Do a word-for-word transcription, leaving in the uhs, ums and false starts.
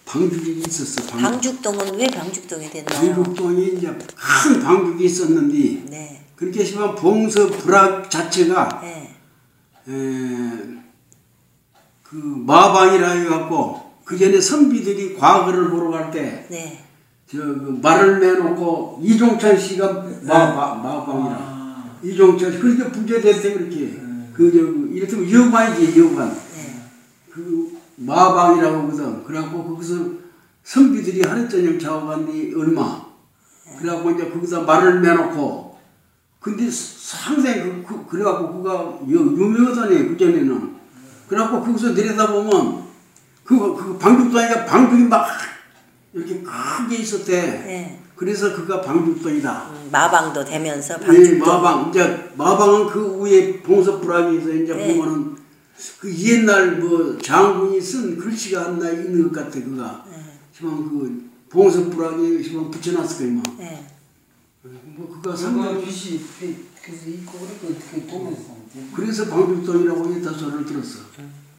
방죽이 있었어. 방죽. 방죽동은 왜 방죽동이 됐나요? 방죽동이 이제 큰 방죽이 있었는데 네. 그렇게 하시면 봉서 불악 자체가 네. 에, 그 마방이라 해갖고 그 전에 선비들이 과거를 보러 갈 때 네. 저 그 말을 매놓고 이종찬 씨가 마, 마, 마방이라 아. 이종찬 씨 그렇게 부재됐대 그렇게 음. 그 저 이렇다면 여관이지 여관 네. 그 마방이라고 하거든. 그래갖고 거기서 선비들이 하루 저녁 작업한뒤 얼마 그래갖고 이제 거기서 말을 매놓고 근데 상당히 그, 그, 그래갖고 그가 유명하다네 그전에는. 그래갖고 거기서 내려다보면 그, 그 방죽동이가 방죽이 막 이렇게 크게 있었대. 네. 그래서 그가 방죽동이다. 음, 마방도 되면서 네, 방죽동. 마방. 이제 마방은 그 위에 봉서불락에서 이제 네. 보면은 그 옛날 뭐 장군이 쓴 글씨가 하나 있는 것 같아 그가. 네. 지금 그 봉서불락에 지금 붙여놨을 거야 뭐. 네. 뭐 그가 그거 상당히 빛이 빛 그래서 있고 그렇게 어떻게 보면서 그래서 방죽동이라고 했다 소리를 들었어. 음.